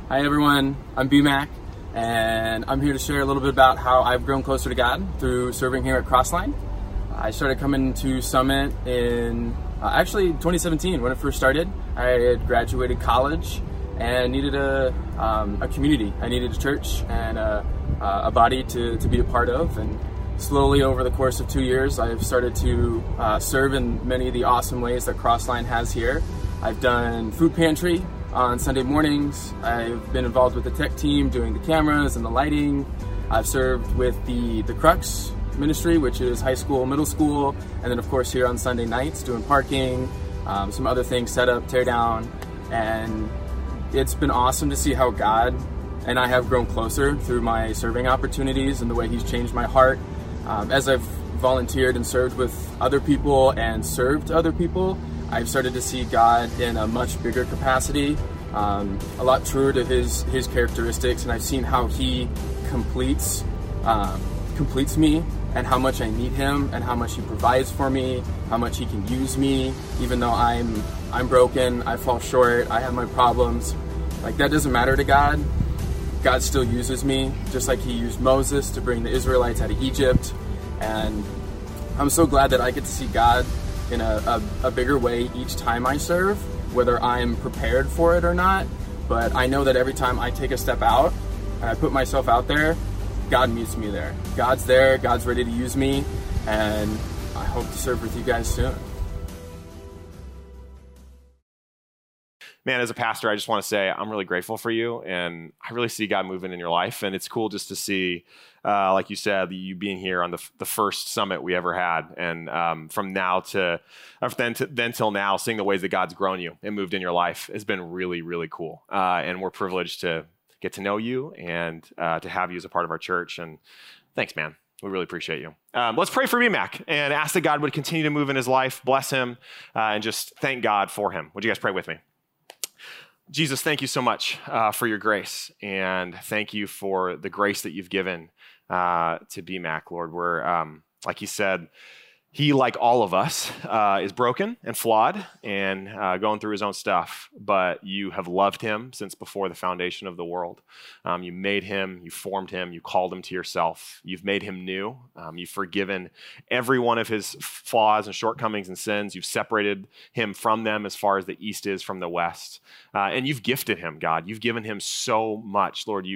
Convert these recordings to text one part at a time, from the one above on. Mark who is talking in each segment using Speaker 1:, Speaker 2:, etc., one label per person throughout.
Speaker 1: Hi everyone, I'm BMAC, and I'm here to share a little bit about how I've grown closer to God through serving here at Crossline. I started coming to Summit in actually 2017 when it first started. I had graduated college and needed a community. I needed a church and a body to be a part of. And slowly over the course of 2 years, I've started to serve in many of the awesome ways that Crossline has here. I've done food pantry on Sunday mornings. I've been involved with the tech team doing the cameras and the lighting. I've served with the Crux ministry, which is high school, middle school, and then of course here on Sunday nights doing parking, some other things, set up, tear down, and it's been awesome to see how God and I have grown closer through my serving opportunities and the way He's changed my heart. As I've volunteered and served with other people and served other people, I've started to see God in a much bigger capacity, a lot truer to His characteristics, and I've seen how He completes me and how much I need Him and how much He provides for me, how much He can use me, even though I'm broken, I fall short, I have my problems. Like, that doesn't matter to God. God still uses me, just like He used Moses to bring the Israelites out of Egypt. And I'm so glad that I get to see God in a bigger way each time I serve, whether I'm prepared for it or not. But I know that every time I take a step out and I put myself out there, God meets me there. God's there, God's ready to use me, and I hope to serve with you guys soon.
Speaker 2: Man, as a pastor, I just want to say I'm really grateful for you, and I really see God moving in your life, and it's cool just to see, like you said, you being here on the first summit we ever had, and from now to then till now, seeing the ways that God's grown you and moved in your life has been really, really cool, and we're privileged to get to know you and to have you as a part of our church, and thanks, man. We really appreciate you. Let's pray for BMAC and ask that God would continue to move in his life, bless him, and just thank God for him. Would you guys pray with me? Jesus, thank you so much for your grace, and thank you for the grace that you've given to BMAC, Lord. We're, like you said, he, like all of us, is broken and flawed and going through his own stuff, but you have loved him since before the foundation of the world. You made him, you formed him, you called him to yourself. You've made him new. You've forgiven every one of his flaws and shortcomings and sins. You've separated him from them as far as the east is from the west. And you've gifted him, God. You've given him so much, Lord.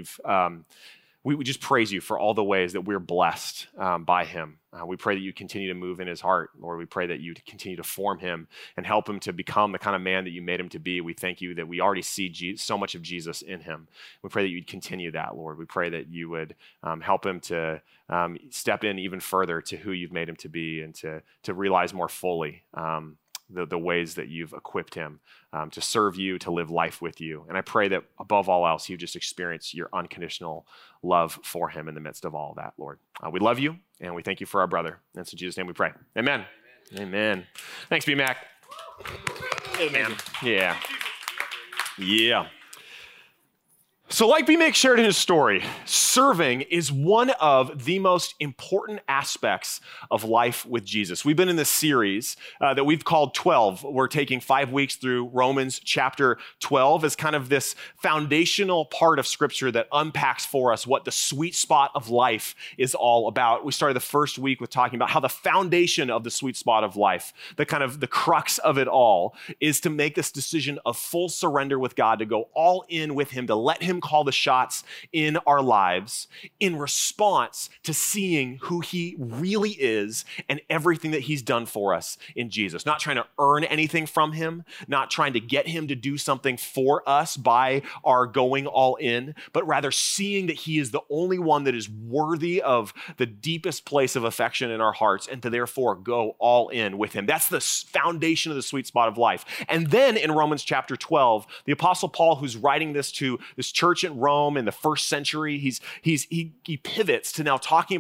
Speaker 2: We just praise you for all the ways that we're blessed by him. We pray that you continue to move in his heart. Lord, we pray that you continue to form him and help him to become the kind of man that you made him to be. We thank you that we already see so much of Jesus in him. We pray that you'd continue that, Lord. We pray that you would help him to step in even further to who you've made him to be and to realize more fully the ways that you've equipped him to serve you, to live life with you. And I pray that above all else, you just experience your unconditional love for him in the midst of all of that, Lord. We love you, and we thank you for our brother. And it's in Jesus' name we pray. Amen. Amen. Thanks, BMAC. Amen. Yeah. Yeah. So like BMAC shared in his story, serving is one of the most important aspects of life with Jesus. We've been in this series that we've called 12. We're taking 5 weeks through Romans chapter 12 as kind of this foundational part of Scripture that unpacks for us what the sweet spot of life is all about. We started the first week with talking about how the foundation of the sweet spot of life, the kind of the crux of it all, is to make this decision of full surrender with God, to go all in with him, to let him call the shots in our lives in response to seeing who he really is and everything that he's done for us in Jesus. Not trying to earn anything from him, not trying to get him to do something for us by our going all in, but rather seeing that he is the only one that is worthy of the deepest place of affection in our hearts, and to therefore go all in with him. That's the foundation of the sweet spot of life. And then in Romans chapter 12, the Apostle Paul, who's writing this to this church in Rome in the first century, he pivots to now talking about this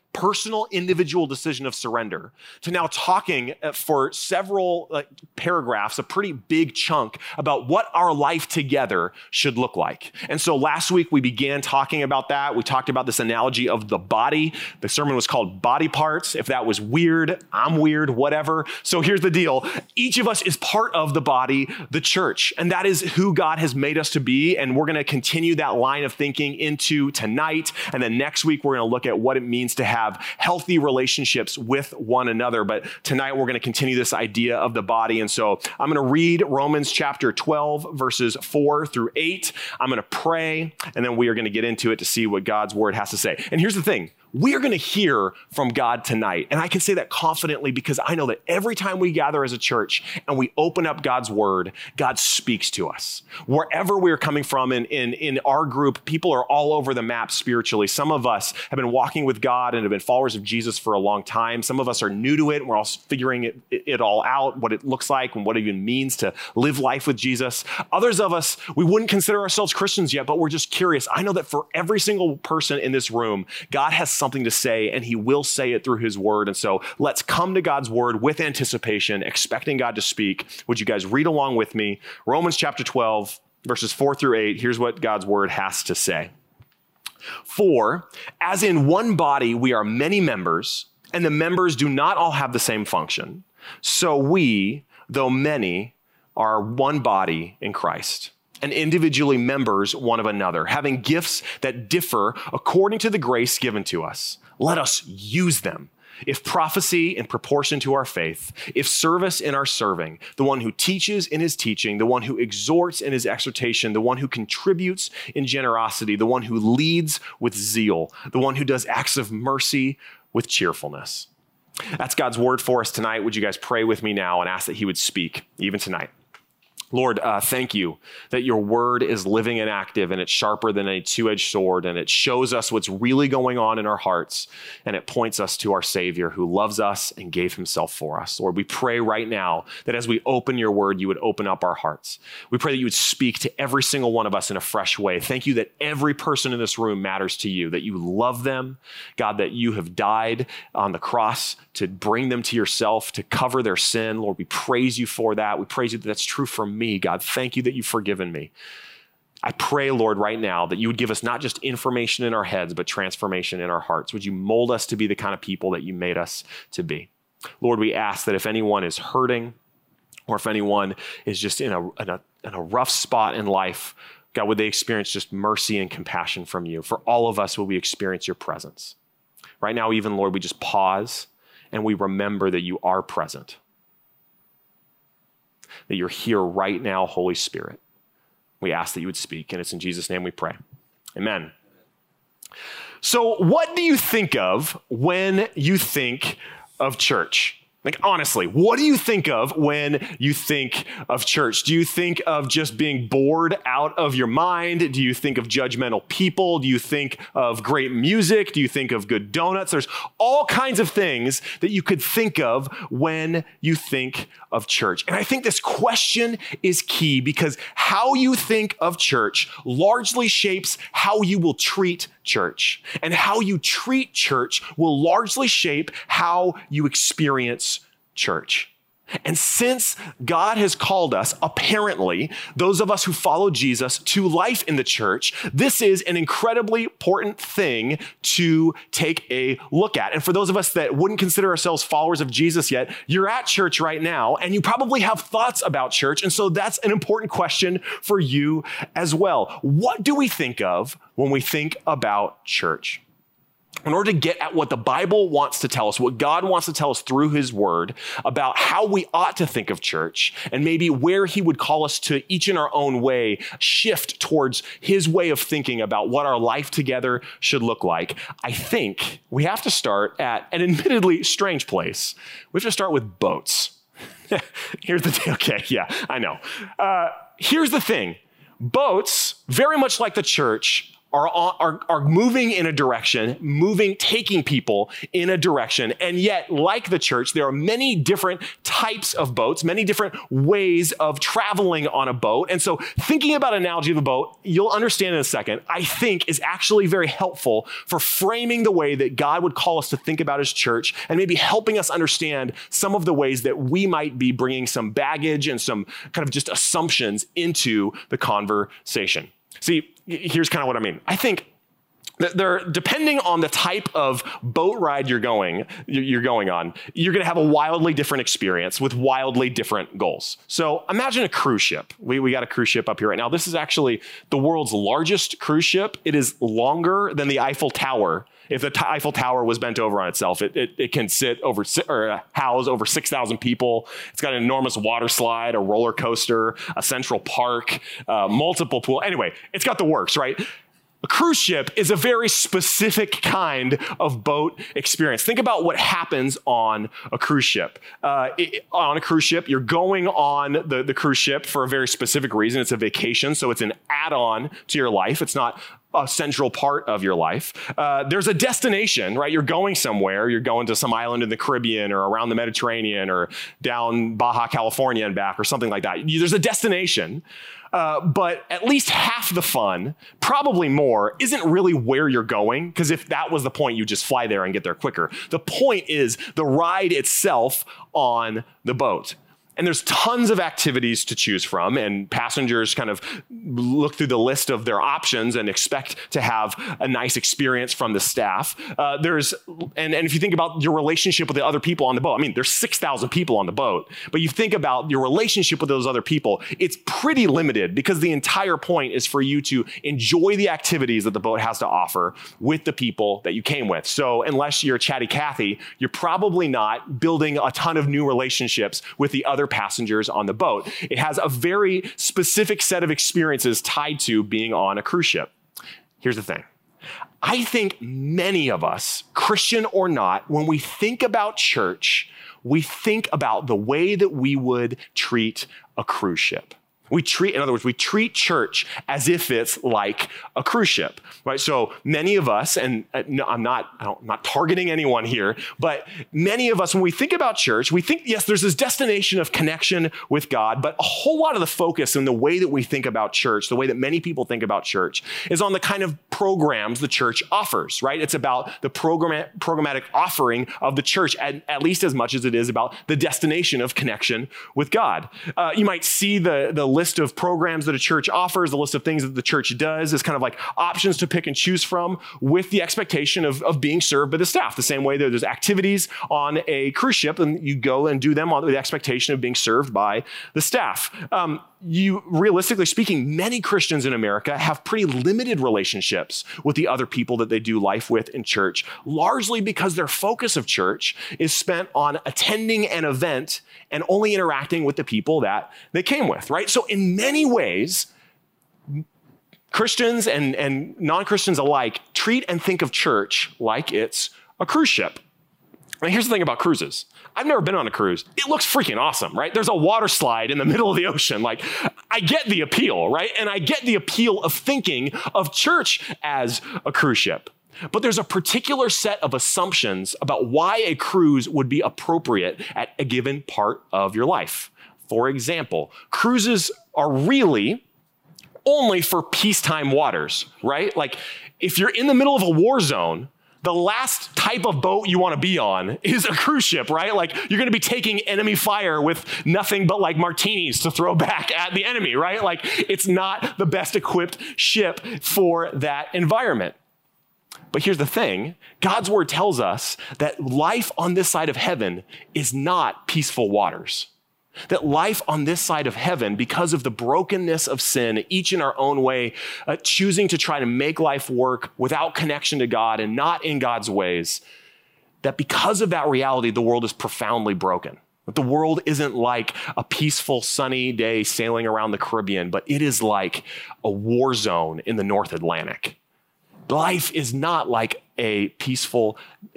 Speaker 2: personal, individual decision of surrender to now talking for several paragraphs, a pretty big chunk about what our life together should look like. And so last week we began talking about that. We talked about this analogy of the body. The sermon was called Body Parts. If that was weird, I'm weird, whatever. So here's the deal. Each of us is part of the body, the church, and that is who God has made us to be. And we're going to continue that line of thinking into tonight. And then next week, we're going to look at what it means to have healthy relationships with one another. But tonight we're going to continue this idea of the body. And so I'm going to read Romans chapter 12, verses 4 through 8. I'm going to pray, and then we are going to get into it to see what God's word has to say. And here's the thing. We are going to hear from God tonight. And I can say that confidently because I know that every time we gather as a church and we open up God's word, God speaks to us. Wherever we're coming from in our group, people are all over the map spiritually. Some of us have been walking with God and have been followers of Jesus for a long time. Some of us are new to it. And we're all figuring it all out, what it looks like and what it even means to live life with Jesus. Others of us, we wouldn't consider ourselves Christians yet, but we're just curious. I know that for every single person in this room, God has something to say, and he will say it through his word. And so let's come to God's word with anticipation, expecting God to speak. Would you guys read along with me? Romans chapter 12, verses 4 through 8. Here's what God's word has to say. For as in one body we are many members, and the members do not all have the same function, so we, though many, are one body in Christ, and individually members one of another, having gifts that differ according to the grace given to us. Let us use them. If prophecy in proportion to our faith, if service in our serving, the one who teaches in his teaching, the one who exhorts in his exhortation, the one who contributes in generosity, the one who leads with zeal, the one who does acts of mercy with cheerfulness. That's God's word for us tonight. Would you guys pray with me now and ask that he would speak even tonight? Lord, thank you that your word is living and active, and it's sharper than a two-edged sword, and it shows us what's really going on in our hearts, and it points us to our Savior who loves us and gave himself for us. Lord, we pray right now that as we open your word, you would open up our hearts. We pray that you would speak to every single one of us in a fresh way. Thank you that every person in this room matters to you, that you love them, God, that you have died on the cross to bring them to yourself, to cover their sin. Lord, we praise you for that. We praise you that that's true for me, God. Thank you that you've forgiven me. I pray, Lord, right now that you would give us not just information in our heads, but transformation in our hearts. Would you mold us to be the kind of people that you made us to be? Lord, we ask that if anyone is hurting or if anyone is just in a rough spot in life, God, would they experience just mercy and compassion from you? For all of us, will we experience your presence? Right now, even, Lord, we just pause and we remember that you are present, that you're here right now, Holy Spirit. We ask that you would speak, and it's in Jesus' name we pray. Amen. So what do you think of when you think of church? Like, honestly, what do you think of when you think of church? Do you think of just being bored out of your mind? Do you think of judgmental people? Do you think of great music? Do you think of good donuts? There's all kinds of things that you could think of when you think of church. And I think this question is key because how you think of church largely shapes how you will treat church. And how you treat church will largely shape how you experience church. And since God has called us, apparently, those of us who follow Jesus, to life in the church, this is an incredibly important thing to take a look at. And for those of us that wouldn't consider ourselves followers of Jesus yet, you're at church right now, and you probably have thoughts about church. And so that's an important question for you as well. What do we think of when we think about church? In order to get at what the Bible wants to tell us, what God wants to tell us through his word about how we ought to think of church and maybe where he would call us to each in our own way shift towards his way of thinking about what our life together should look like, I think we have to start at an admittedly strange place. We have to start with boats. Here's the thing. Okay, yeah, I know. Here's the thing. Boats, very much like the church, are moving in a direction, taking people in a direction. And yet, like the church, there are many different types types of boats, many different ways of traveling on a boat. And so thinking about an analogy of a boat, you'll understand in a second, I think is actually very helpful for framing the way that God would call us to think about his church and maybe helping us understand some of the ways that we might be bringing some baggage and some kind of just assumptions into the conversation. See, here's kind of what I mean. I think depending on the type of boat ride you're going on, you're going to have a wildly different experience with wildly different goals. So imagine a cruise ship. We got a cruise ship up here right now. This is actually the world's largest cruise ship. It is longer than the Eiffel Tower. If the Eiffel Tower was bent over on itself, it can house over 6,000 people. It's got an enormous water slide, a roller coaster, a central park, multiple pool. Anyway, it's got the works, right? A cruise ship is a very specific kind of boat experience. Think about what happens on a cruise ship. On a cruise ship, you're going on the cruise ship for a very specific reason. It's a vacation, so it's an add-on to your life. It's not a central part of your life. There's a destination, right? You're going somewhere. You're going to some island in the Caribbean or around the Mediterranean or down Baja California and back or something like that. There's a destination. But at least half the fun, probably more, isn't really where you're going. Because if that was the point, you just fly there and get there quicker. The point is the ride itself on the boat. And there's tons of activities to choose from, and passengers kind of look through the list of their options and expect to have a nice experience from the staff. And if you think about your relationship with the other people on the boat, I mean, there's 6,000 people on the boat, but you think about your relationship with those other people, it's pretty limited because the entire point is for you to enjoy the activities that the boat has to offer with the people that you came with. So unless you're Chatty Cathy, you're probably not building a ton of new relationships with the other passengers on the boat. It has a very specific set of experiences tied to being on a cruise ship. Here's the thing. I think many of us, Christian or not, when we think about church, we think about the way that we would treat a cruise ship. We treat church as if it's like a cruise ship, right? So many of us, and I'm not targeting anyone here, but many of us, when we think about church, we think, yes, there's this destination of connection with God, but a whole lot of the focus in the way that we think about church, the way that many people think about church, is on the kind of programs the church offers, right? It's about the programmatic offering of the church, at least as much as it is about the destination of connection with God. You might see the list of programs that a church offers, the list of things that the church does is kind of like options to pick and choose from with the expectation of being served by the staff. The same way that there's activities on a cruise ship and you go and do them on the expectation of being served by the staff. Realistically speaking, many Christians in America have pretty limited relationships with the other people that they do life with in church, largely because their focus of church is spent on attending an event and only interacting with the people that they came with, right? So in many ways, Christians and non-Christians alike treat and think of church like it's a cruise ship. And here's the thing about cruises. I've never been on a cruise. It looks freaking awesome, right? There's a water slide in the middle of the ocean. Like, I get the appeal, right? And I get the appeal of thinking of church as a cruise ship. But there's a particular set of assumptions about why a cruise would be appropriate at a given part of your life. For example, cruises are really only for peacetime waters, right? Like, if you're in the middle of a war zone, the last type of boat you want to be on is a cruise ship, right? Like, you're going to be taking enemy fire with nothing but like martinis to throw back at the enemy, right? Like, it's not the best equipped ship for that environment. But here's the thing. God's word tells us that life on this side of heaven is not peaceful waters. That life on this side of heaven, because of the brokenness of sin, each in our own way, choosing to try to make life work without connection to God and not in God's ways, that because of that reality, the world is profoundly broken. But the world isn't like a peaceful, sunny day sailing around the Caribbean, but it is like a war zone in the North Atlantic. Life is not like a peaceful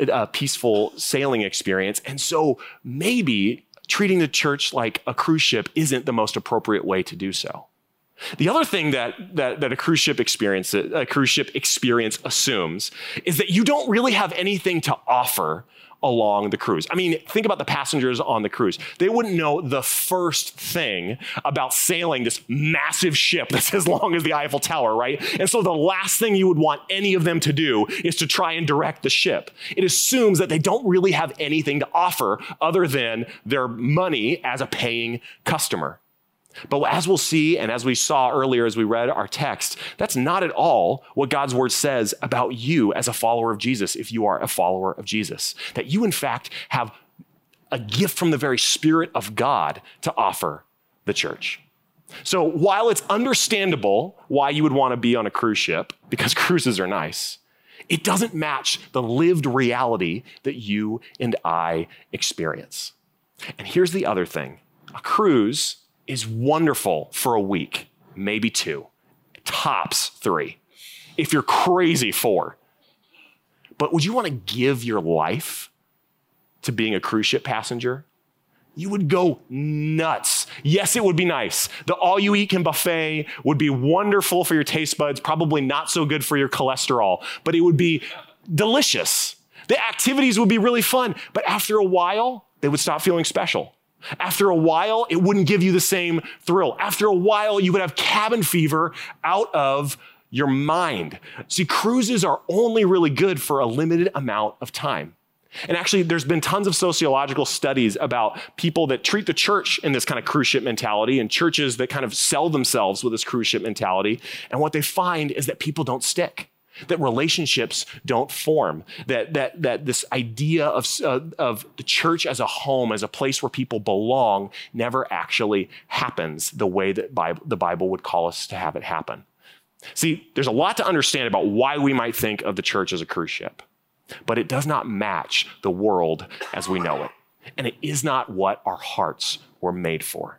Speaker 2: sailing experience. And so maybe treating the church like a cruise ship isn't the most appropriate way to do so. The other thing that a cruise ship experience assumes is that you don't really have anything to offer along the cruise. I mean, think about the passengers on the cruise. They wouldn't know the first thing about sailing this massive ship that's as long as the Eiffel Tower, right? And so the last thing you would want any of them to do is to try and direct the ship. It assumes that they don't really have anything to offer other than their money as a paying customer. But as we'll see, and as we saw earlier as we read our text, that's not at all what God's word says about you as a follower of Jesus, if you are a follower of Jesus. That you, in fact, have a gift from the very Spirit of God to offer the church. So while it's understandable why you would want to be on a cruise ship, because cruises are nice, it doesn't match the lived reality that you and I experience. And here's the other thing. A cruise is wonderful for a week, maybe 2, tops 3. If you're crazy, 4. But would you want to give your life to being a cruise ship passenger? You would go nuts. Yes, it would be nice. The all-you-eat-can buffet would be wonderful for your taste buds, probably not so good for your cholesterol, but it would be delicious. The activities would be really fun, but after a while, they would stop feeling special. After a while, it wouldn't give you the same thrill. After a while, you would have cabin fever out of your mind. See, cruises are only really good for a limited amount of time. And actually, there's been tons of sociological studies about people that treat the church in this kind of cruise ship mentality and churches that kind of sell themselves with this cruise ship mentality. And what they find is that people don't stick, that relationships don't form, that this idea of the church as a home, as a place where people belong, never actually happens the way that the Bible would call us to have it happen. See, there's a lot to understand about why we might think of the church as a cruise ship, but it does not match the world as we know it. And it is not what our hearts were made for.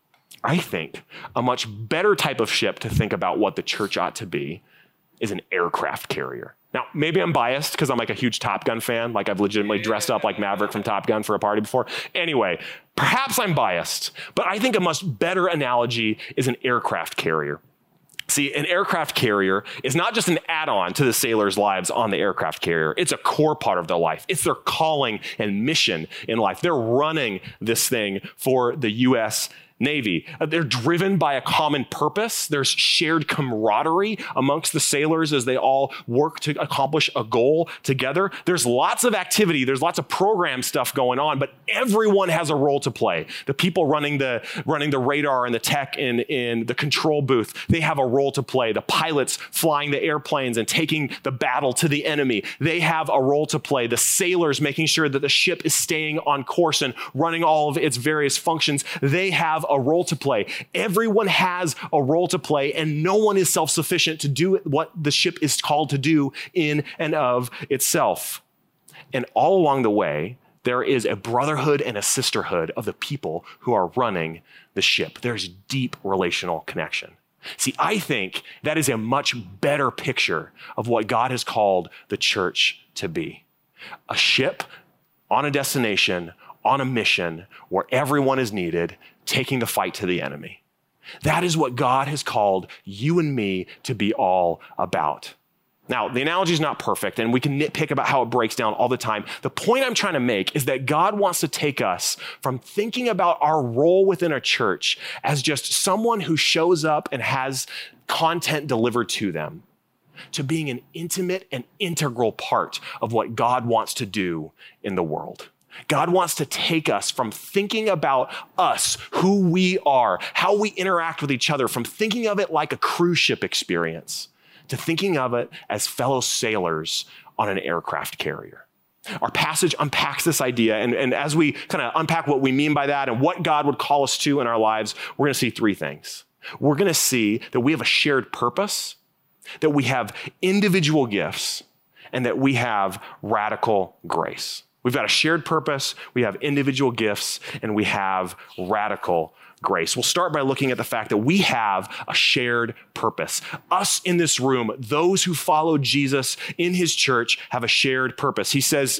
Speaker 2: I think a much better type of ship to think about what the church ought to be is an aircraft carrier. Now, maybe I'm biased because I'm like a huge Top Gun fan. Like I've legitimately dressed up like Maverick from Top Gun for a party before. Anyway, perhaps I'm biased, but I think a much better analogy is an aircraft carrier. See, an aircraft carrier is not just an add-on to the sailors' lives on the aircraft carrier. It's a core part of their life. It's their calling and mission in life. They're running this thing for the U.S. Navy. They're driven by a common purpose. There's shared camaraderie amongst the sailors as they all work to accomplish a goal together. There's lots of activity. There's lots of program stuff going on, but everyone has a role to play. The people running the radar and the tech in the control booth, they have a role to play. The pilots flying the airplanes and taking the battle to the enemy, they have a role to play. The sailors making sure that the ship is staying on course and running all of its various functions, they have a role to play. Everyone has a role to play, and no one is self-sufficient to do what the ship is called to do in and of itself. And all along the way, there is a brotherhood and a sisterhood of the people who are running the ship. There's deep relational connection. See, I think that is a much better picture of what God has called the church to be. A ship on a destination, on a mission where everyone is needed, taking the fight to the enemy. That is what God has called you and me to be all about. Now, the analogy is not perfect, and we can nitpick about how it breaks down all the time. The point I'm trying to make is that God wants to take us from thinking about our role within a church as just someone who shows up and has content delivered to them, to being an intimate and integral part of what God wants to do in the world. God wants to take us from thinking about us, who we are, how we interact with each other, from thinking of it like a cruise ship experience, to thinking of it as fellow sailors on an aircraft carrier. Our passage unpacks this idea, and as we kind of unpack what we mean by that and what God would call us to in our lives, we're going to see 3 things. We're going to see that we have a shared purpose, that we have individual gifts, and that we have radical grace. We've got a shared purpose, we have individual gifts, and we have radical grace. We'll start by looking at the fact that we have a shared purpose. Us in this room, those who follow Jesus in his church, have a shared purpose. He says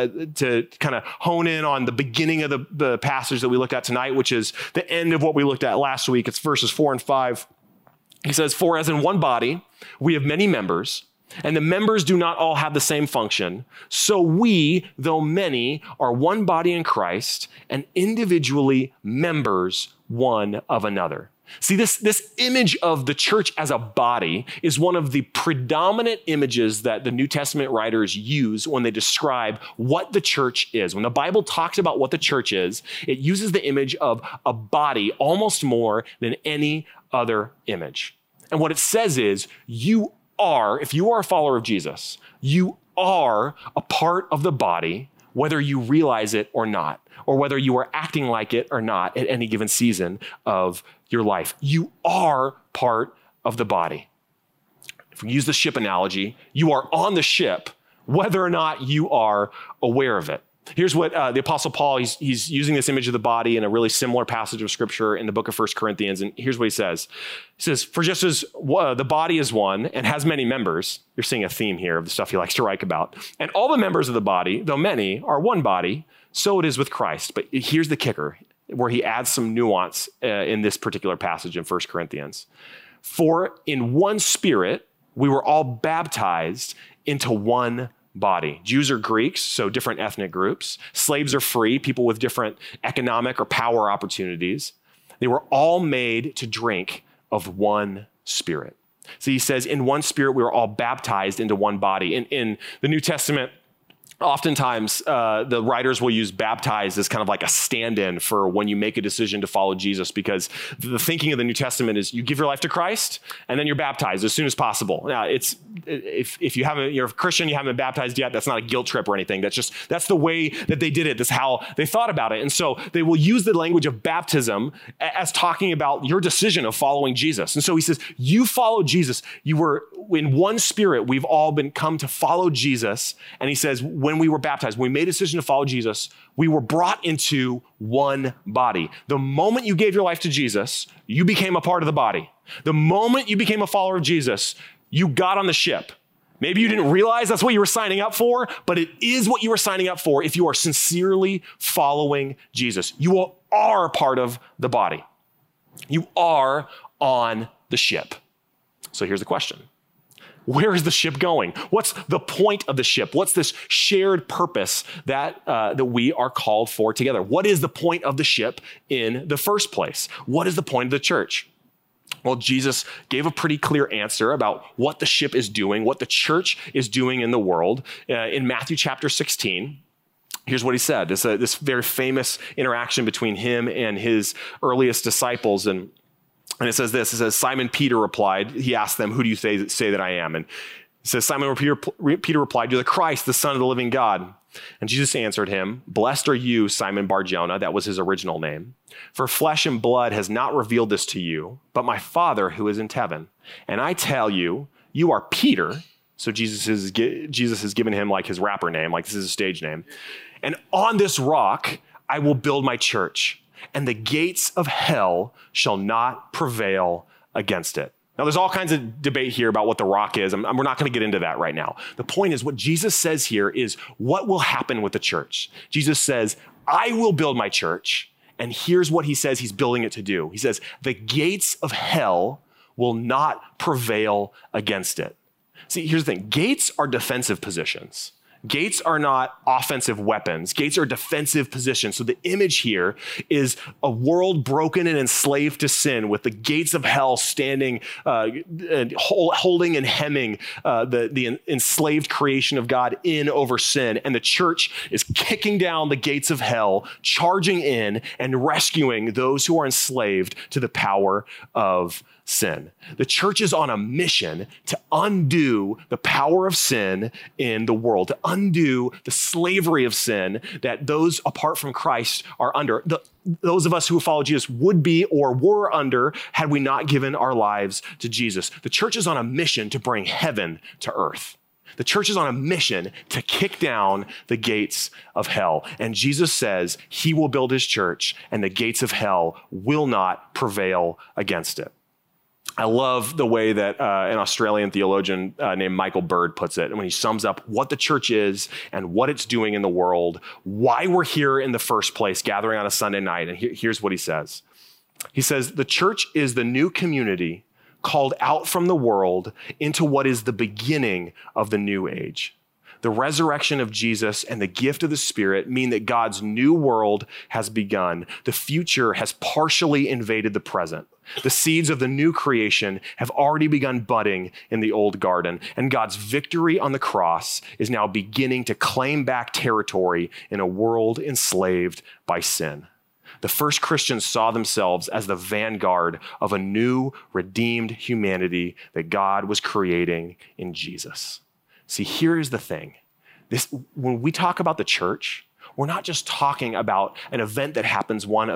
Speaker 2: to kind of hone in on the beginning of the passage that we looked at tonight, which is the end of what we looked at last week. It's verses 4 and 5. He says, "For as in one body we have many members, And the members do not all have the same function. So we, though many, are one body in Christ and individually members one of another. See, this image of the church as a body is one of the predominant images that the New Testament writers use when they describe what the church is. When the Bible talks about what the church is, it uses the image of a body almost more than any other image. And what it says is, if you are a follower of Jesus, you are a part of the body, whether you realize it or not, or whether you are acting like it or not at any given season of your life. You are part of the body. If we use the ship analogy, you are on the ship, whether or not you are aware of it. Here's what the Apostle Paul, he's using this image of the body in a really similar passage of Scripture in the book of 1 Corinthians. And here's what he says. He says, for just as the body is one and has many members, you're seeing a theme here of the stuff he likes to write about, and all the members of the body, though many, are one body, so it is with Christ. But here's the kicker, where he adds some nuance in this particular passage in 1 Corinthians. For in one Spirit, we were all baptized into one body. Jews or Greeks, so different ethnic groups. Slaves are free, people with different economic or power opportunities. They were all made to drink of one Spirit. So he says, in one Spirit, we were all baptized into one body. In the New Testament, oftentimes, the writers will use baptized as kind of like a stand-in for when you make a decision to follow Jesus, because the thinking of the New Testament is you give your life to Christ and then you're baptized as soon as possible. Now, if you're a Christian, you haven't been baptized yet, that's not a guilt trip or anything. That's the way that they did it. That's how they thought about it. And so they will use the language of baptism as talking about your decision of following Jesus. And so he says, you follow Jesus. You were in one Spirit. We've all come to follow Jesus. And he says, when we were baptized, when we made a decision to follow Jesus, we were brought into one body. The moment you gave your life to Jesus, you became a part of the body. The moment you became a follower of Jesus, you got on the ship. Maybe you didn't realize that's what you were signing up for, but it is what you were signing up for if you are sincerely following Jesus. You are part of the body. You are on the ship. So here's the question. Where is the ship going? What's the point of the ship? What's this shared purpose that we are called for together? What is the point of the ship in the first place? What is the point of the church? Well, Jesus gave a pretty clear answer about what the ship is doing, what the church is doing in the world. In Matthew chapter 16, here's what he said. This very famous interaction between him and his earliest disciples. And it says this, it says, Simon Peter replied, he asked them, who do you say that I am? And it says, Simon Peter replied, you're the Christ, the Son of the living God. And Jesus answered him, blessed are you, Simon Bar-Jonah, that was his original name. For flesh and blood has not revealed this to you, but my Father who is in heaven. And I tell you, you are Peter. So Jesus has given him like his rapper name, like this is his stage name. And on this rock, I will build my church, and the gates of hell shall not prevail against it. Now, there's all kinds of debate here about what the rock is. We're not going to get into that right now. The point is, what Jesus says here is what will happen with the church. Jesus says, I will build my church, and here's what he says he's building it to do. He says, the gates of hell will not prevail against it. See, here's the thing. Gates are defensive positions. Gates are not offensive weapons. Gates are defensive positions. So the image here is a world broken and enslaved to sin with the gates of hell standing, holding and hemming the enslaved creation of God in over sin. And the church is kicking down the gates of hell, charging in and rescuing those who are enslaved to the power of sin. The church is on a mission to undo the power of sin in the world, to undo the slavery of sin that those apart from Christ are under. Those of us who follow Jesus would be or were under had we not given our lives to Jesus. The church is on a mission to bring heaven to earth. The church is on a mission to kick down the gates of hell. And Jesus says he will build his church and the gates of hell will not prevail against it. I love the way that an Australian theologian named Michael Bird puts it when he sums up what the church is and what it's doing in the world, why we're here in the first place, gathering on a Sunday night. And here's what he says. He says, the church is the new community called out from the world into what is the beginning of the new age. The resurrection of Jesus and the gift of the Spirit mean that God's new world has begun. The future has partially invaded the present. The seeds of the new creation have already begun budding in the old garden, and God's victory on the cross is now beginning to claim back territory in a world enslaved by sin. The first Christians saw themselves as the vanguard of a new, redeemed humanity that God was creating in Jesus. See, here's the thing. When we talk about the church, we're not just talking about an event that happens one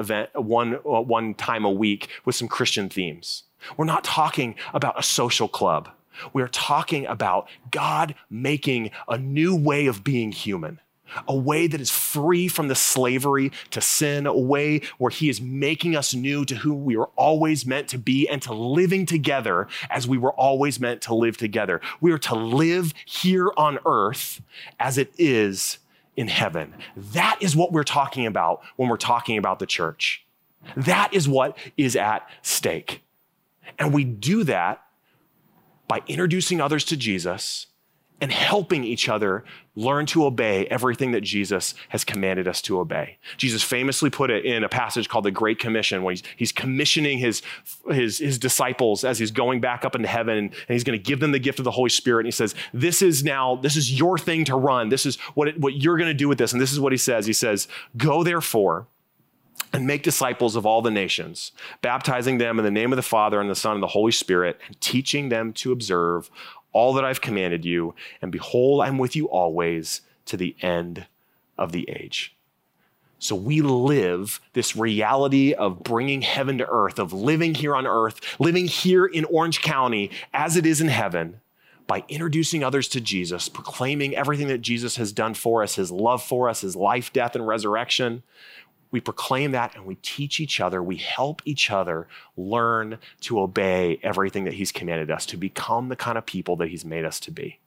Speaker 2: time a week with some Christian themes. We're not talking about a social club. We're talking about God making a new way of being human, a way that is free from the slavery to sin, a way where he is making us new to who we were always meant to be and to living together as we were always meant to live together. We are to live here on earth as it is in heaven. That is what we're talking about when we're talking about the church. That is what is at stake. And we do that by introducing others to Jesus and helping each other learn to obey everything that Jesus has commanded us to obey. Jesus famously put it in a passage called the Great Commission, when he's commissioning his disciples as he's going back up into heaven, and he's going to give them the gift of the Holy Spirit. And he says, this is your thing to run. This is what you're going to do with this. And this is what he says. He says, go therefore and make disciples of all the nations, baptizing them in the name of the Father and the Son and the Holy Spirit, and teaching them to observe all that I've commanded you, and behold, I'm with you always to the end of the age. So we live this reality of bringing heaven to earth, of living here on earth, living here in Orange County as it is in heaven, by introducing others to Jesus, proclaiming everything that Jesus has done for us, his love for us, his life, death, and resurrection. We proclaim that and we teach each other, we help each other learn to obey everything that he's commanded us, to become the kind of people that he's made us to be.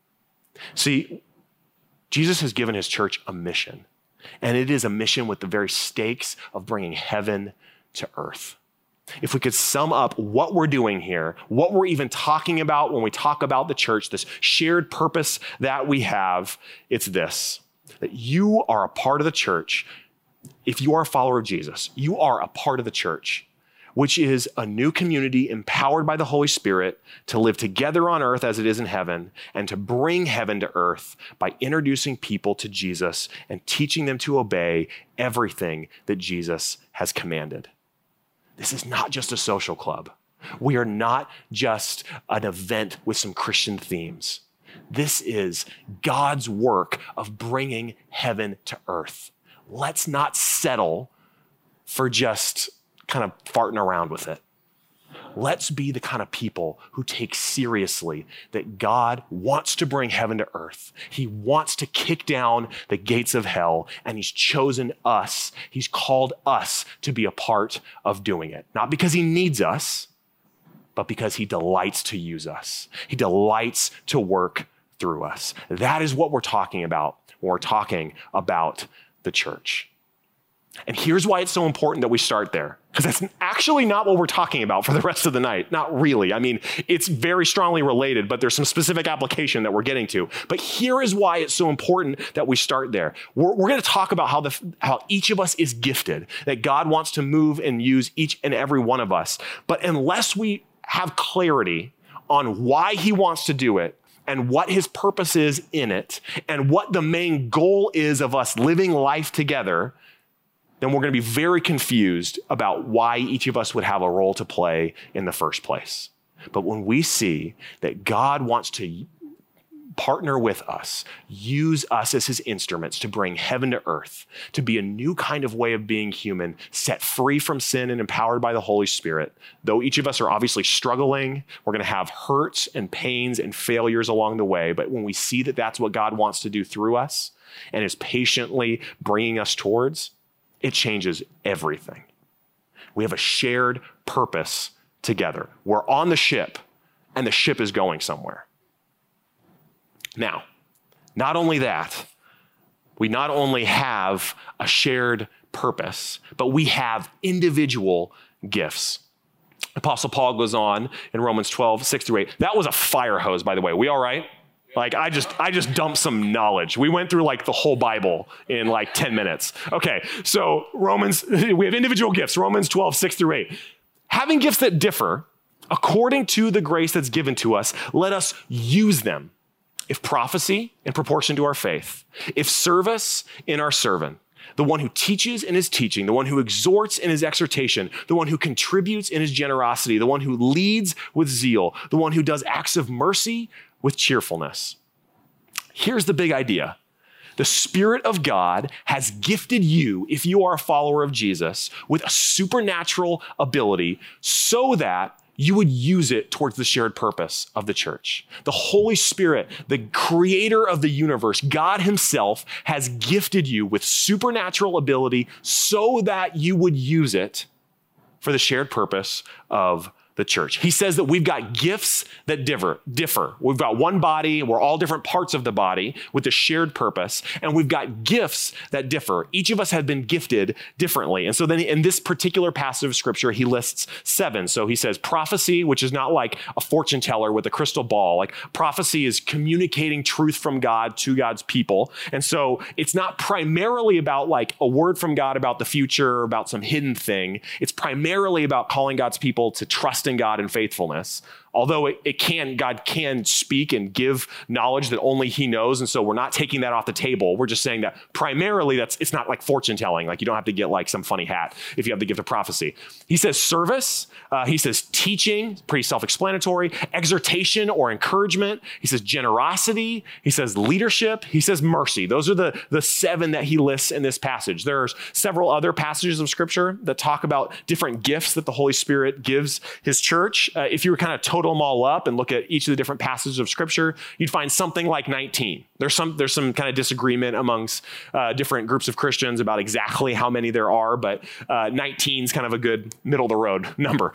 Speaker 2: See, Jesus has given his church a mission, and it is a mission with the very stakes of bringing heaven to earth. If we could sum up what we're doing here, what we're even talking about when we talk about the church, this shared purpose that we have, it's this, that you are a part of the church. If you are a follower of Jesus, you are a part of the church, which is a new community empowered by the Holy Spirit to live together on earth as it is in heaven, and to bring heaven to earth by introducing people to Jesus and teaching them to obey everything that Jesus has commanded. This is not just a social club. We are not just an event with some Christian themes. This is God's work of bringing heaven to earth. Let's not settle for just kind of farting around with it. Let's be the kind of people who take seriously that God wants to bring heaven to earth. He wants to kick down the gates of hell, and he's chosen us. He's called us to be a part of doing it. Not because he needs us, but because he delights to use us. He delights to work through us. That is what we're talking about when we're talking about the church. And here's why it's so important that we start there, because that's actually not what we're talking about for the rest of the night. Not really. I mean, it's very strongly related, but there's some specific application that we're getting to. But here is why it's so important that we start there. We're going to talk about how each of us is gifted, that God wants to move and use each and every one of us. But unless we have clarity on why he wants to do it, and what his purpose is in it, and what the main goal is of us living life together, then we're going to be very confused about why each of us would have a role to play in the first place. But when we see that God wants to partner with us, use us as his instruments to bring heaven to earth, to be a new kind of way of being human, set free from sin and empowered by the Holy Spirit. Though each of us are obviously struggling, we're going to have hurts and pains and failures along the way. But when we see that that's what God wants to do through us and is patiently bringing us towards, it changes everything. We have a shared purpose together. We're on the ship, and the ship is going somewhere. Now, not only that, we not only have a shared purpose, but we have individual gifts. Apostle Paul goes on in Romans 12, 6 through 8. That was a fire hose, by the way. We all right? Like I just dumped some knowledge. We went through like the whole Bible in like 10 minutes. Okay, so we have individual gifts. Romans 12, 6 through 8. Having gifts that differ, according to the grace that's given to us, let us use them. If prophecy, in proportion to our faith. If service, in our servant. The one who teaches in his teaching, the one who exhorts in his exhortation, the one who contributes in his generosity, the one who leads with zeal, the one who does acts of mercy with cheerfulness. Here's the big idea. The Spirit of God has gifted you, if you are a follower of Jesus, with a supernatural ability so that you would use it towards the shared purpose of the church. The Holy Spirit, the creator of the universe, God himself, has gifted you with supernatural ability so that you would use it for the shared purpose of the church. He says that we've got gifts that differ. We've got one body, we're all different parts of the body with a shared purpose, and we've got gifts that differ. Each of us have been gifted differently. And so then in this particular passage of scripture, he lists 7. So he says prophecy, which is not like a fortune teller with a crystal ball. Like prophecy is communicating truth from God to God's people. And so it's not primarily about like a word from God about the future, or about some hidden thing. It's primarily about calling God's people to trust in God and faithfulness. Although God can speak and give knowledge that only he knows. And so we're not taking that off the table. We're just saying that primarily it's not like fortune telling. Like you don't have to get like some funny hat if you have the gift of prophecy. He says service. He says teaching, pretty self-explanatory. Exhortation or encouragement. He says generosity. He says leadership. He says mercy. Those are the 7 that he lists in this passage. There's several other passages of scripture that talk about different gifts that the Holy Spirit gives his church. If you were kind of total them all up and look at each of the different passages of scripture, you'd find something like 19. There's some kind of disagreement amongst different groups of Christians about exactly how many there are, but 19 is kind of a good middle of the road number.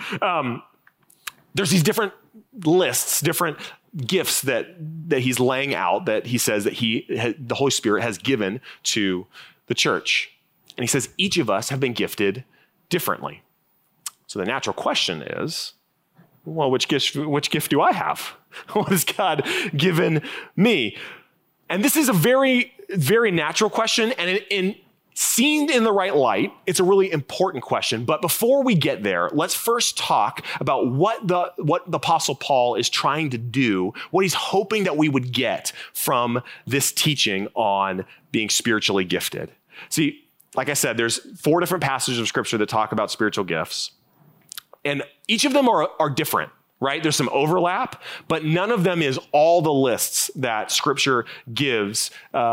Speaker 2: There's these different lists, different gifts that he's laying out that he says that the Holy Spirit has given to the church. And he says each of us have been gifted differently. So the natural question is, well, which gift do I have? What has God given me? And this is a very, very natural question. And seen in the right light, it's a really important question. But before we get there, let's first talk about what the Apostle Paul is trying to do, what he's hoping that we would get from this teaching on being spiritually gifted. See, like I said, there's 4 different passages of scripture that talk about spiritual gifts. And each of them are different, right? There's some overlap, but none of them is all the lists that scripture gives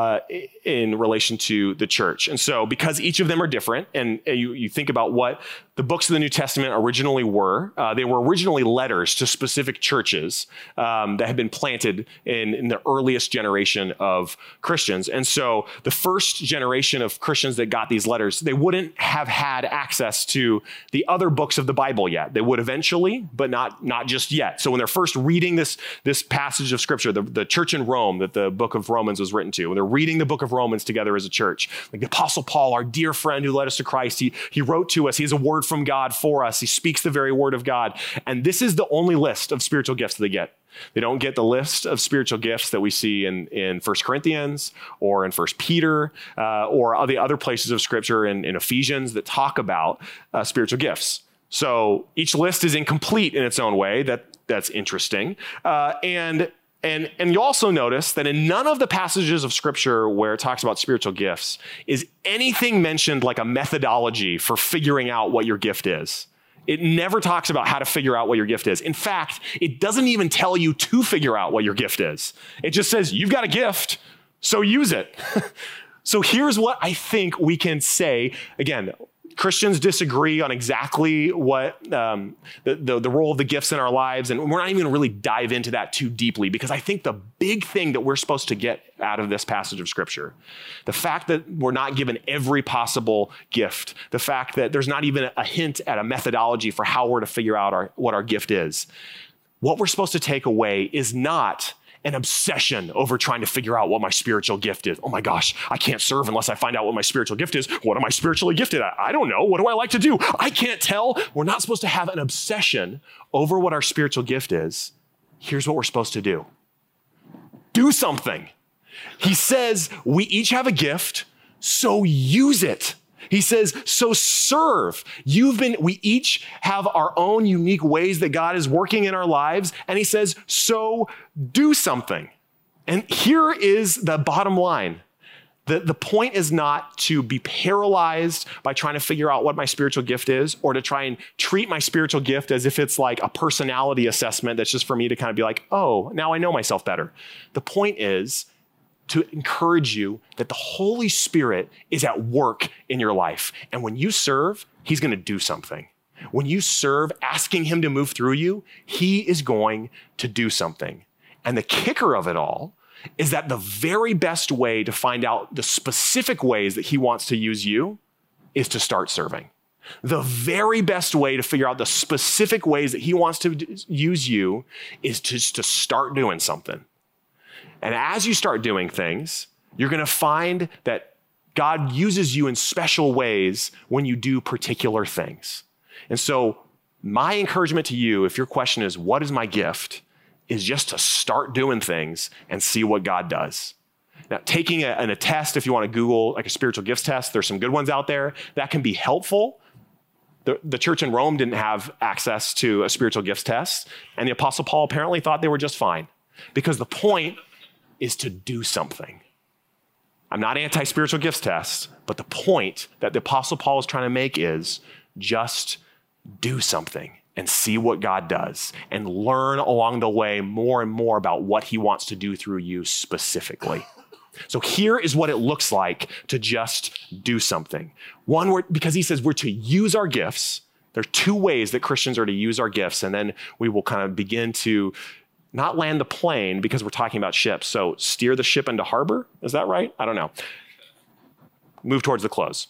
Speaker 2: in relation to the church. And so because each of them are different, and you think about what the books of the New Testament originally were, they were originally letters to specific churches that had been planted in the earliest generation of Christians. And so the first generation of Christians that got these letters, they wouldn't have had access to the other books of the Bible yet. They would eventually, but not just yet. So when they're first reading this passage of scripture, the church in Rome that the book of Romans was written to, when they're reading the book of Romans together as a church, like the Apostle Paul, our dear friend who led us to Christ, he wrote to us, he has a word from God for us. He speaks the very word of God. And this is the only list of spiritual gifts that they get. They don't get the list of spiritual gifts that we see in 1 Corinthians or in 1 Peter or the other places of scripture in Ephesians that talk about spiritual gifts. So each list is incomplete in its own way. That's interesting. And you'll also notice that in none of the passages of scripture where it talks about spiritual gifts is anything mentioned like a methodology for figuring out what your gift is. It never talks about how to figure out what your gift is. In fact, it doesn't even tell you to figure out what your gift is. It just says, you've got a gift, so use it. So here's what I think we can say. Again, Christians disagree on exactly what the role of the gifts in our lives, and we're not even going to really dive into that too deeply because I think the big thing that we're supposed to get out of this passage of scripture, the fact that we're not given every possible gift, the fact that there's not even a hint at a methodology for how we're to figure out what our gift is, what we're supposed to take away is not an obsession over trying to figure out what my spiritual gift is. Oh my gosh, I can't serve unless I find out what my spiritual gift is. What am I spiritually gifted at? I don't know. What do I like to do? I can't tell. We're not supposed to have an obsession over what our spiritual gift is. Here's what we're supposed to do. Do something. He says we each have a gift, so use it. He says, so serve. We each have our own unique ways that God is working in our lives. And he says, so do something. And here is the bottom line. The point is not to be paralyzed by trying to figure out what my spiritual gift is, or to try and treat my spiritual gift as if it's like a personality assessment that's just for me to kind of be like, oh, now I know myself better. The point is to encourage you that the Holy Spirit is at work in your life. And when you serve, he's going to do something. When you serve, asking him to move through you, he is going to do something. And the kicker of it all is that the very best way to find out the specific ways that he wants to use you is to start serving. The very best way to figure out the specific ways that he wants to use you is just to start doing something. And as you start doing things, you're going to find that God uses you in special ways when you do particular things. And so my encouragement to you, if your question is, what is my gift, is just to start doing things and see what God does. Now, taking a test, if you want to Google like a spiritual gifts test, there's some good ones out there that can be helpful. The church in Rome didn't have access to a spiritual gifts test, and the Apostle Paul apparently thought they were just fine, because the point is to do something. I'm not anti-spiritual gifts test, but the point that the Apostle Paul is trying to make is just do something and see what God does, and learn along the way more and more about what he wants to do through you specifically. So here is what it looks like to just do something. One, because he says we're to use our gifts. There are two ways that Christians are to use our gifts, and then we will kind of begin to not land the plane because we're talking about ships. So steer the ship into harbor. Is that right? I don't know. Move towards the close.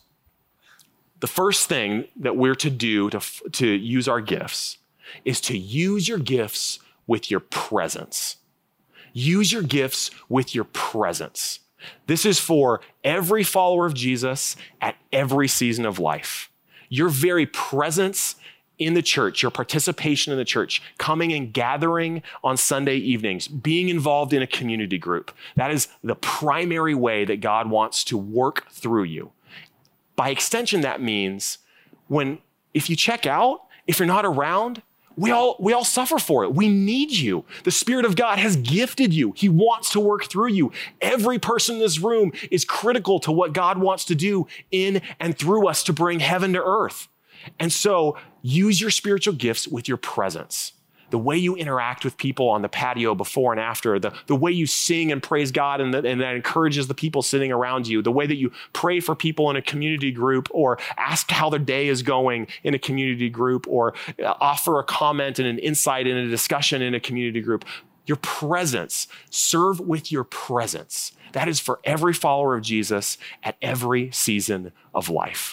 Speaker 2: The first thing that we're to do to use our gifts is to use your gifts with your presence. Use your gifts with your presence. This is for every follower of Jesus at every season of life. Your very presence in the church, your participation in the church, coming and gathering on Sunday evenings, being involved in a community group, that is the primary way that God wants to work through you. By extension, that means if you check out, if you're not around, we all suffer for it. We need you. The Spirit of God has gifted you. He wants to work through you. Every person in this room is critical to what God wants to do in and through us to bring heaven to earth. And so use your spiritual gifts with your presence. The way you interact with people on the patio before and after, the way you sing and praise God and that encourages the people sitting around you, the way that you pray for people in a community group, or ask how their day is going in a community group, or offer a comment and an insight in a discussion in a community group. Your presence, serve with your presence. That is for every follower of Jesus at every season of life.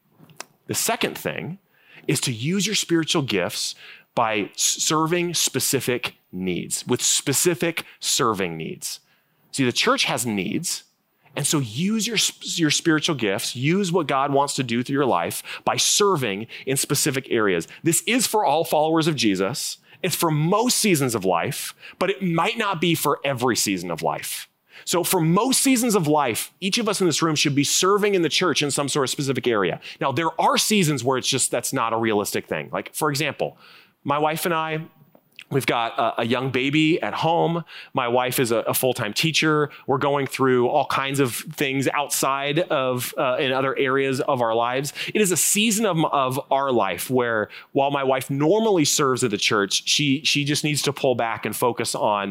Speaker 2: The second thing is to use your spiritual gifts by serving specific needs, with specific serving needs. See, the church has needs, and so use your spiritual gifts, use what God wants to do through your life by serving in specific areas. This is for all followers of Jesus. It's for most seasons of life, but it might not be for every season of life. So for most seasons of life, each of us in this room should be serving in the church in some sort of specific area. Now, there are seasons where that's not a realistic thing. Like, for example, my wife and I, we've got a young baby at home. My wife is a full-time teacher. We're going through all kinds of things outside of in other areas of our lives. It is a season of our life where, while my wife normally serves at the church, she just needs to pull back and focus on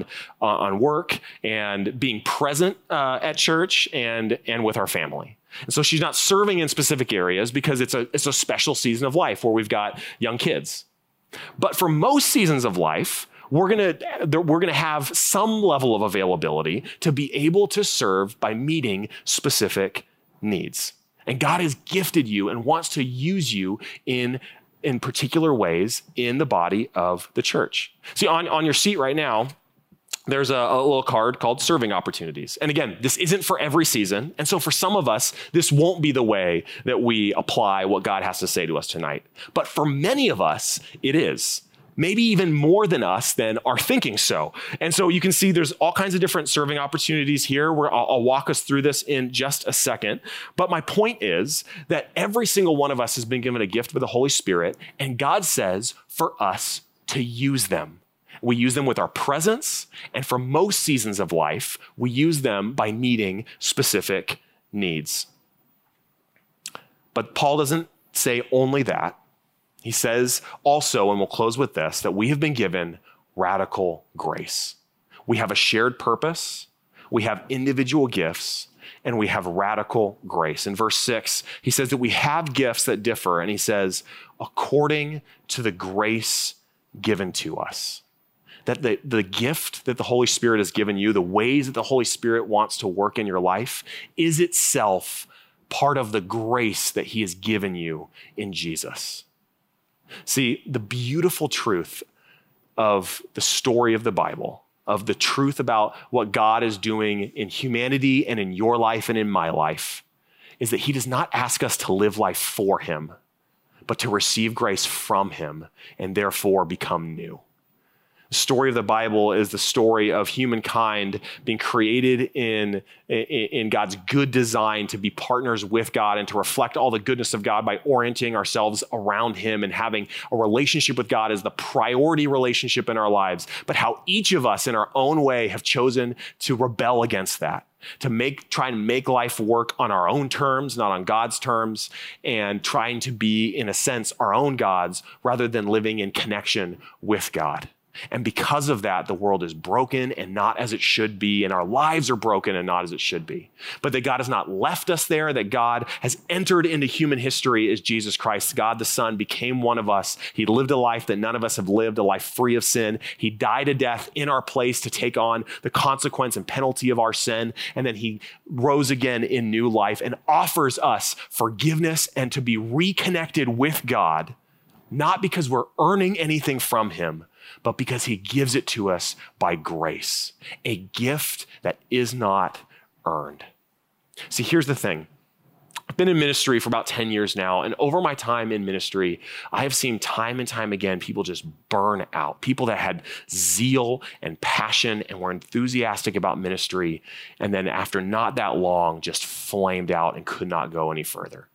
Speaker 2: work and being present at church and with our family. And so she's not serving in specific areas because it's a special season of life where we've got young kids. But for most seasons of life, we're gonna have some level of availability to be able to serve by meeting specific needs. And God has gifted you and wants to use you in particular ways in the body of the church. See, on your seat right now, there's a little card called serving opportunities. And again, this isn't for every season. And so for some of us, this won't be the way that we apply what God has to say to us tonight. But for many of us, it is. Maybe even more than us then are thinking so. And so you can see there's all kinds of different serving opportunities here where I'll walk us through this in just a second. But my point is that every single one of us has been given a gift by the Holy Spirit, and God says for us to use them. We use them with our presence, and for most seasons of life, we use them by meeting specific needs. But Paul doesn't say only that. He says also, and we'll close with this, that we have been given radical grace. We have a shared purpose, we have individual gifts, and we have radical grace. In verse 6, he says that we have gifts that differ, and he says, according to the grace given to us. That the gift that the Holy Spirit has given you, the ways that the Holy Spirit wants to work in your life, is itself part of the grace that he has given you in Jesus. See, the beautiful truth of the story of the Bible, of the truth about what God is doing in humanity and in your life and in my life, is that he does not ask us to live life for him, but to receive grace from him and therefore become new. The story of the Bible is the story of humankind being created in God's good design to be partners with God and to reflect all the goodness of God by orienting ourselves around him and having a relationship with God as the priority relationship in our lives. But how each of us in our own way have chosen to rebel against that, to try and make life work on our own terms, not on God's terms, and trying to be, in a sense, our own gods rather than living in connection with God. And because of that, the world is broken and not as it should be, and our lives are broken and not as it should be. But that God has not left us there, that God has entered into human history as Jesus Christ. God the Son became one of us. He lived a life that none of us have lived, a life free of sin. He died a death in our place to take on the consequence and penalty of our sin. And then he rose again in new life and offers us forgiveness and to be reconnected with God, not because we're earning anything from him, but because he gives it to us by grace, a gift that is not earned. See, here's the thing. I've been in ministry for about 10 years now, and over my time in ministry, I have seen time and time again people just burn out, people that had zeal and passion and were enthusiastic about ministry, and then after not that long, just flamed out and could not go any further.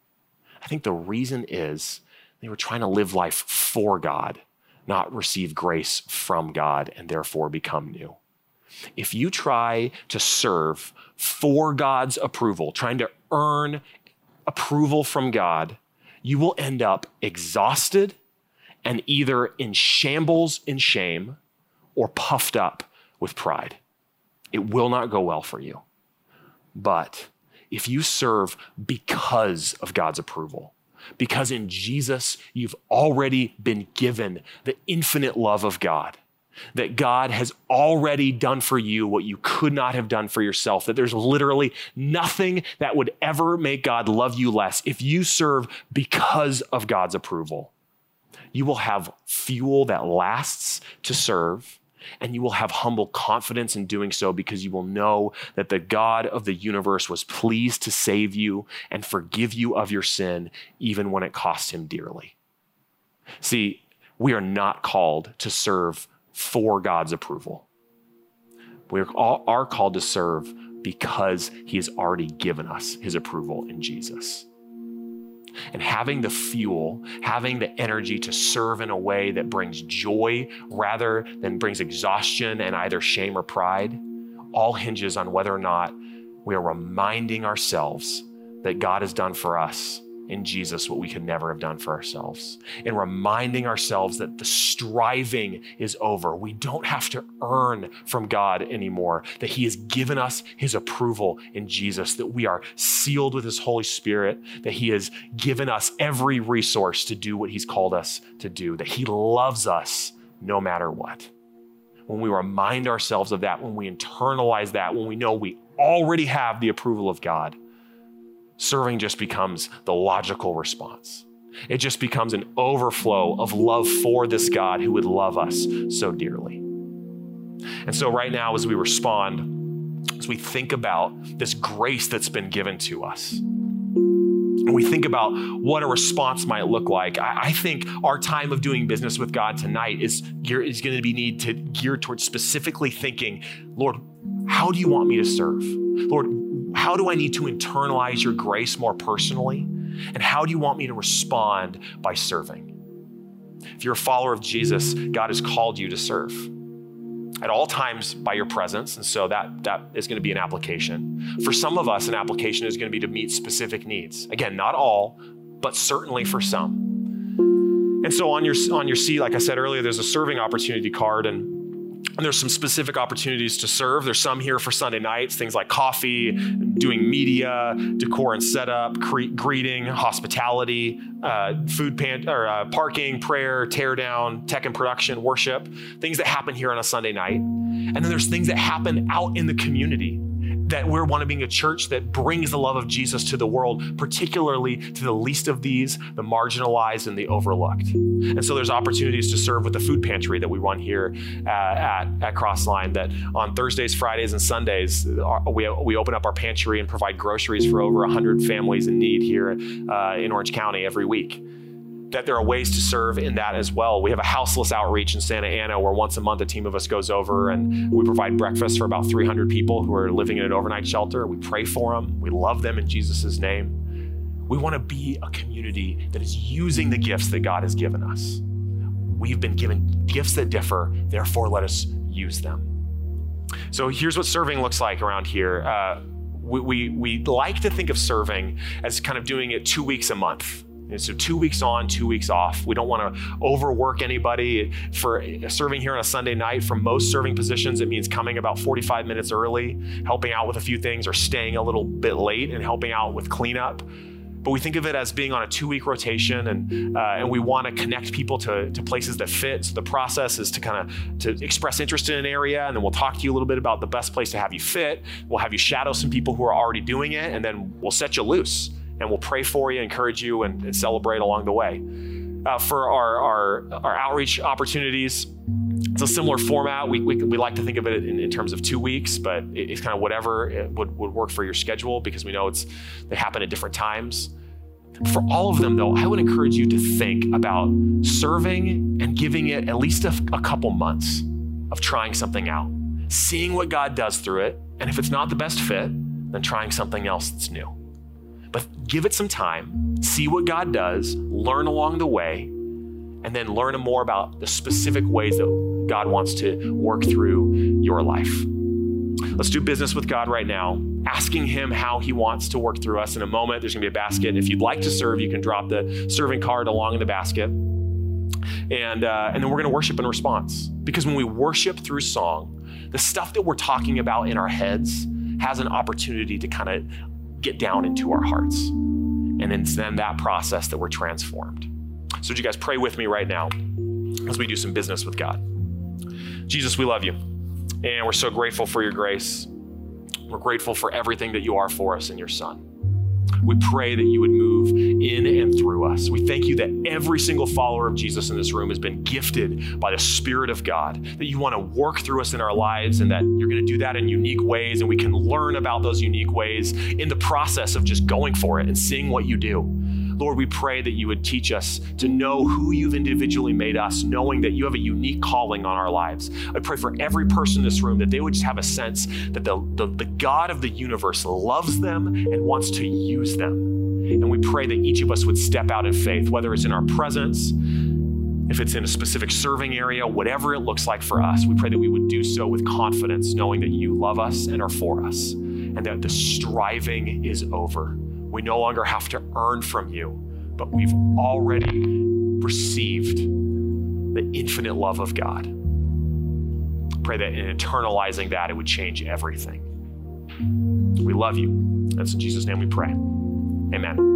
Speaker 2: I think the reason is they were trying to live life for God, not receive grace from God and therefore become new. If you try to serve for God's approval, trying to earn approval from God, you will end up exhausted and either in shambles in shame or puffed up with pride. It will not go well for you. But if you serve because of God's approval, because in Jesus, you've already been given the infinite love of God, that God has already done for you what you could not have done for yourself, that there's literally nothing that would ever make God love you less. If you serve because of God's approval, you will have fuel that lasts to serve, and you will have humble confidence in doing so because you will know that the God of the universe was pleased to save you and forgive you of your sin, even when it cost him dearly. See, we are not called to serve for God's approval. We are called to serve because he has already given us his approval in Jesus. And having the fuel, having the energy to serve in a way that brings joy rather than brings exhaustion and either shame or pride, all hinges on whether or not we are reminding ourselves that God has done for us in Jesus what we could never have done for ourselves, and reminding ourselves that the striving is over. We don't have to earn from God anymore, that he has given us his approval in Jesus, that we are sealed with his Holy Spirit, that he has given us every resource to do what he's called us to do, that he loves us no matter what. When we remind ourselves of that, when we internalize that, when we know we already have the approval of God, serving just becomes the logical response. It just becomes an overflow of love for this God who would love us so dearly. And so right now, as we respond, as we think about this grace that's been given to us, and we think about what a response might look like, I think our time of doing business with God tonight is going to be geared towards specifically thinking, Lord, how do you want me to serve? Lord, how do I need to internalize your grace more personally? And how do you want me to respond by serving? If you're a follower of Jesus, God has called you to serve at all times by your presence. And so that is going to be an application. For some of us, an application is going to be to meet specific needs. Again, not all, but certainly for some. And so on your seat, like I said earlier, there's a serving opportunity card, and there's some specific opportunities to serve. There's some here for Sunday nights, things like coffee, doing media, decor and setup, greeting, hospitality, parking, prayer, tear down, tech and production, worship, things that happen here on a Sunday night. And then there's things that happen out in the community, that we're one of being a church that brings the love of Jesus to the world, particularly to the least of these, the marginalized and the overlooked. And so there's opportunities to serve with the food pantry that we run here at Crossline, that on Thursdays, Fridays, and Sundays, we open up our pantry and provide groceries for over 100 families in need here in Orange County every week. That there are ways to serve in that as well. We have a houseless outreach in Santa Ana where once a month a team of us goes over and we provide breakfast for about 300 people who are living in an overnight shelter. We pray for them. We love them in Jesus' name. We want to be a community that is using the gifts that God has given us. We've been given gifts that differ, therefore let us use them. So here's what serving looks like around here. We like to think of serving as kind of doing it 2 weeks a month. And so 2 weeks on, 2 weeks off. We don't want to overwork anybody. For serving here on a Sunday night, for most serving positions, it means coming about 45 minutes early, helping out with a few things, or staying a little bit late and helping out with cleanup. But we think of it as being on a 2-week rotation, and we want to connect people to places that fit. So the process is to express interest in an area, and then we'll talk to you a little bit about the best place to have you fit. We'll have you shadow some people who are already doing it, and then we'll set you loose. And we'll pray for you, encourage you, and celebrate along the way. For our outreach opportunities, it's a similar format. We like to think of it in terms of 2 weeks, but it's kind of whatever it would work for your schedule, because we know they happen at different times. For all of them, though, I would encourage you to think about serving and giving it at least a couple months of trying something out, seeing what God does through it, and if it's not the best fit, then trying something else that's new. But give it some time, see what God does, learn along the way, and then learn more about the specific ways that God wants to work through your life. Let's do business with God right now, asking him how he wants to work through us. In a moment, there's gonna be a basket. If you'd like to serve, you can drop the serving card along in the basket. And then we're gonna worship in response. Because when we worship through song, the stuff that we're talking about in our heads has an opportunity to kind of get down into our hearts. And it's then that process that we're transformed. So would you guys pray with me right now as we do some business with God? Jesus, we love you. And we're so grateful for your grace. We're grateful for everything that you are for us in your Son. We pray that you would move in and through us. We thank you that every single follower of Jesus in this room has been gifted by the Spirit of God, that you want to work through us in our lives, and that you're going to do that in unique ways, and we can learn about those unique ways in the process of just going for it and seeing what you do. Lord, we pray that you would teach us to know who you've individually made us, knowing that you have a unique calling on our lives. I pray for every person in this room that they would just have a sense that the God of the universe loves them and wants to use them. And we pray that each of us would step out in faith, whether it's in our presence, if it's in a specific serving area, whatever it looks like for us. We pray that we would do so with confidence, knowing that you love us and are for us, and that the striving is over. We no longer have to earn from you, but we've already received the infinite love of God. Pray that in internalizing that, it would change everything. We love you. That's in Jesus' name we pray. Amen.